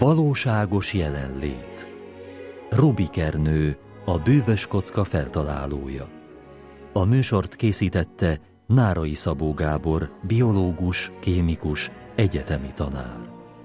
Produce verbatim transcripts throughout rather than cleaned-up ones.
Valóságos jelenlét. Rubik Ernő, a bűvös kocka feltalálója. A műsort készítette Nárai Szabó Gábor, biológus, kémikus, egyetemi tanár.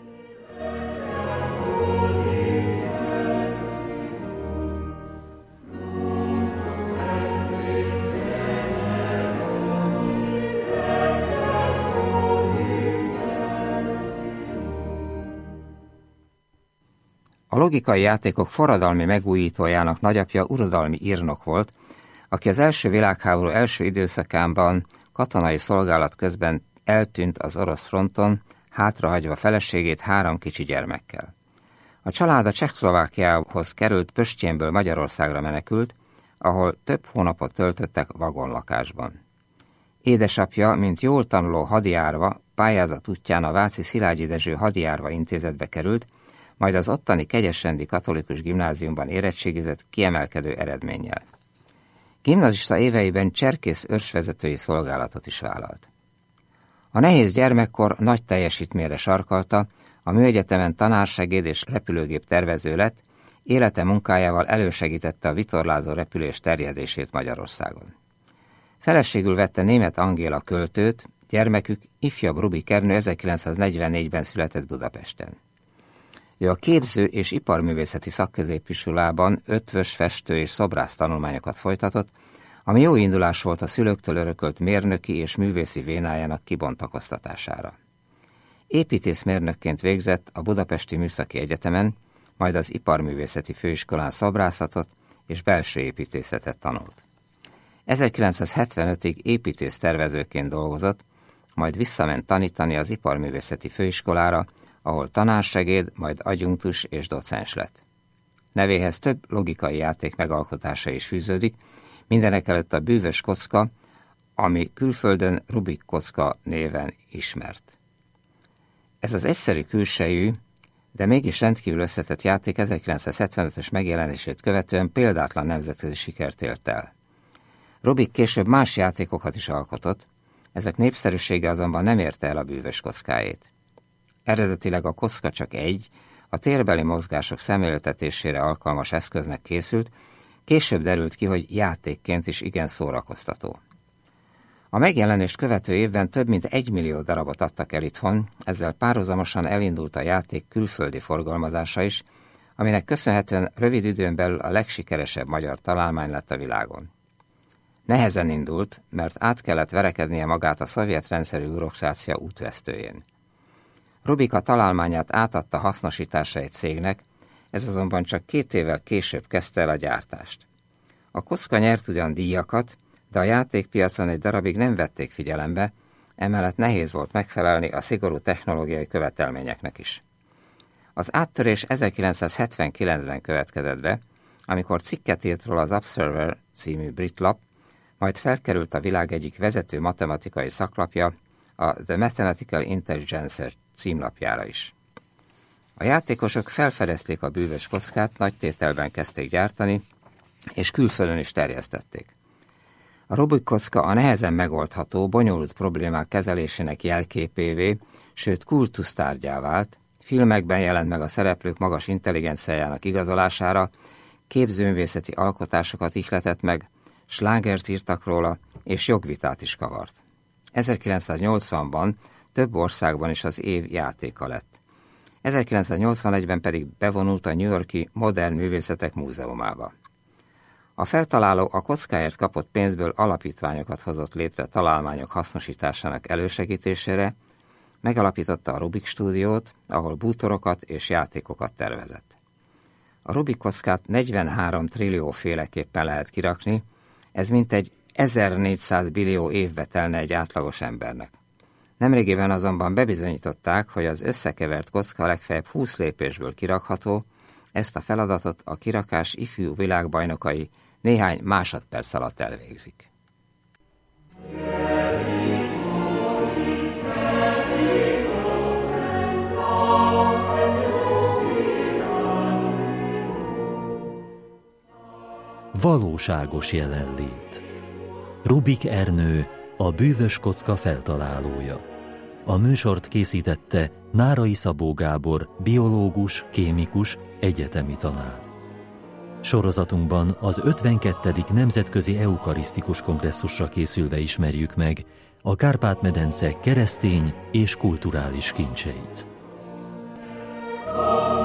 A logikai játékok forradalmi megújítójának nagyapja uradalmi írnok volt, aki az első világháború első időszakában katonai szolgálat közben eltűnt az orosz fronton, hátrahagyva feleségét három kicsi gyermekkel. A család a Csehszlovákiához került Pöstyenből Magyarországra menekült, ahol több hónapot töltöttek vagonlakásban. Édesapja, mint jól tanuló hadijárva, pályázat útján a Váci Szilágyi Dezső hadijárva intézetbe került, majd az ottani Kegyesrendi Katolikus Gimnáziumban érettségizett kiemelkedő eredménnyel. Gimnazista éveiben cserkész őrsvezetői szolgálatot is vállalt. A nehéz gyermekkor nagy teljesítményre sarkalta, a műegyetemen tanársegéd és repülőgép tervező lett, élete munkájával elősegítette a vitorlázó repülés terjedését Magyarországon. Feleségül vette Németh Angéla költőt, gyermekük ifjabb Rubik Ernő ezerkilencszáznegyvennégyben született Budapesten. Ő a képző és iparművészeti szakközépiskolában ötvös, festő és szobrász tanulmányokat folytatott, ami jó indulás volt a szülőktől örökölt mérnöki és művészi vénájának kibontakoztatására. Építészmérnökként végzett a Budapesti Műszaki Egyetemen, majd az Iparművészeti Főiskolán szobrászatot és belső építészetet tanult. ezerkilencszázhetvenötig építésztervezőként dolgozott, majd visszament tanítani az Iparművészeti Főiskolára, ahol tanársegéd, majd adjunktus és docens lett. Nevéhez több logikai játék megalkotása is fűződik, mindenekelőtt a bűvös kocka, ami külföldön Rubik kocka néven ismert. Ez az egyszerű külsejű, de mégis rendkívül összetett játék ezerkilencszázhetvenötös megjelenését követően példátlan nemzetközi sikert ért el. Rubik később más játékokat is alkotott, ezek népszerűsége azonban nem érte el a bűvös kockáét. Eredetileg a kocka csak egy, a térbeli mozgások szemléltetésére alkalmas eszköznek készült, később derült ki, hogy játékként is igen szórakoztató. A megjelenést követő évben több mint egy millió darabot adtak el itthon, ezzel párhuzamosan elindult a játék külföldi forgalmazása is, aminek köszönhetően rövid időn belül a legsikeresebb magyar találmány lett a világon. Nehezen indult, mert át kellett verekednie magát a szovjet rendszerű bürokszrácia útvesztőjén. Rubik a találmányát átadta hasznosításra egy cégnek, ez azonban csak két évvel később kezdte el a gyártást. A kocka nyert ugyan díjakat, de a játékpiacon egy darabig nem vették figyelembe, emellett nehéz volt megfelelni a szigorú technológiai követelményeknek is. Az áttörés ezerkilencszázhetvenkilencben következett be, amikor cikket írt róla az Observer című brit lap, majd felkerült a világ egyik vezető matematikai szaklapja, a The Mathematical Intelligencer címlapjára is. A játékosok felfedezték a bűvös kockát, nagy tételben kezdték gyártani, és külföldön is terjesztették. A Rubik kocka a nehezen megoldható, bonyolult problémák kezelésének jelképévé, sőt kultusztárgyá vált, filmekben jelent meg a szereplők magas intelligenciájának igazolására, képzőművészeti alkotásokat ihletett meg, slágert írtak róla, és jogvitát is kavart. ezerkilencszáznyolcvanban több országban is az év játéka lett. ezerkilencszáznyolcvanegyben pedig bevonult a New York-i Modern Művészetek Múzeumába. A feltaláló a kockáért kapott pénzből alapítványokat hozott létre találmányok hasznosításának elősegítésére, megalapította a Rubik stúdiót, ahol bútorokat és játékokat tervezett. A Rubik kockát negyvenhárom trillió féleképpen lehet kirakni, ez mintegy ezernégyszáz billió évbe telne egy átlagos embernek. Nemrégiben azonban bebizonyították, hogy az összekevert kocka legfeljebb húsz lépésből kirakható, ezt a feladatot a kirakás ifjú világbajnokai néhány másodperc alatt elvégzik. Valóságos jelenlét. Rubik Ernő, a bűvös kocka feltalálója. A műsort készítette Nárai Szabó Gábor, biológus, kémikus, egyetemi tanár. Sorozatunkban az ötvenkettedik Nemzetközi Eukarisztikus Kongresszusra készülve ismerjük meg a Kárpát-medence keresztény és kulturális kincseit.